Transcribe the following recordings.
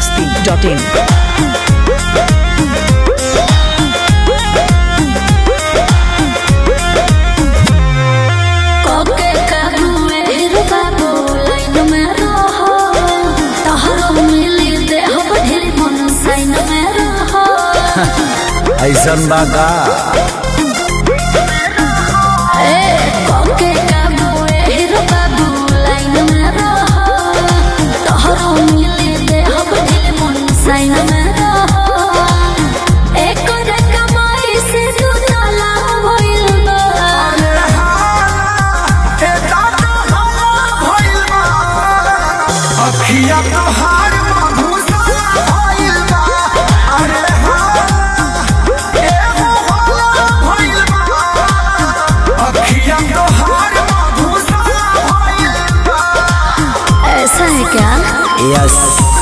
biharmasti.in ऐसन बाका yes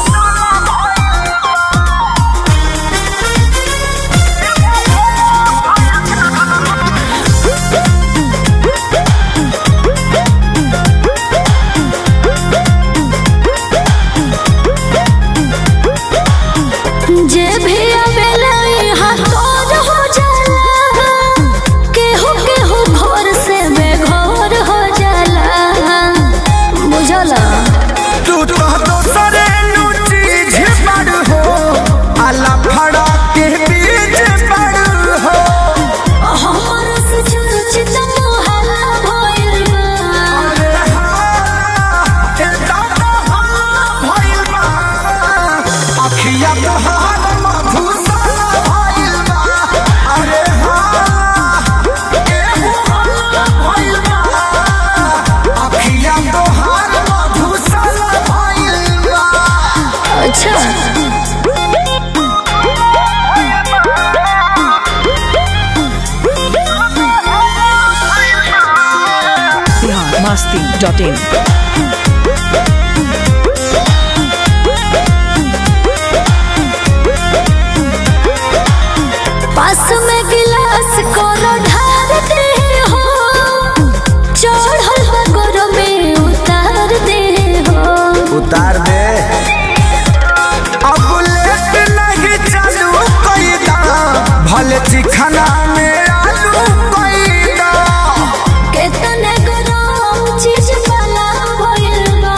जे भी आवेला यहाँ तोर हो जाला, केहू केहू घर से बेघर हो जाला, बुझला तू तो दोसरे नु चीज बड़ हो आला फड़ा के बीज बड़ हो हमर से चर्चित मोहल्ला भइल बा ए दादा भइल बा अखिया तोहार मधुशाला भइल बा अरे भइल बा अखिया तोहार मधुशाला भइल बा। अच्छा biharmasti.in पास में गिलास कोनो ढार दे हो, चढ़ल बगर में उतार दे हो। उतार दे अब लेट नहीं चालू कोई दा भले चिखना में आलू कोई दा केतने गरम चीज वाला भइल बा,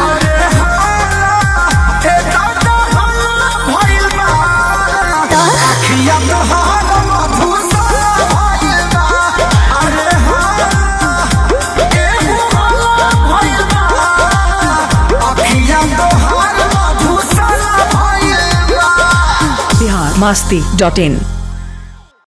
ए दादा भइल बा अखिया तोहार मधुशाला भइल बा अरे भइल बा अखिया तोहार मधुशाला भइल बा। biharmasti.in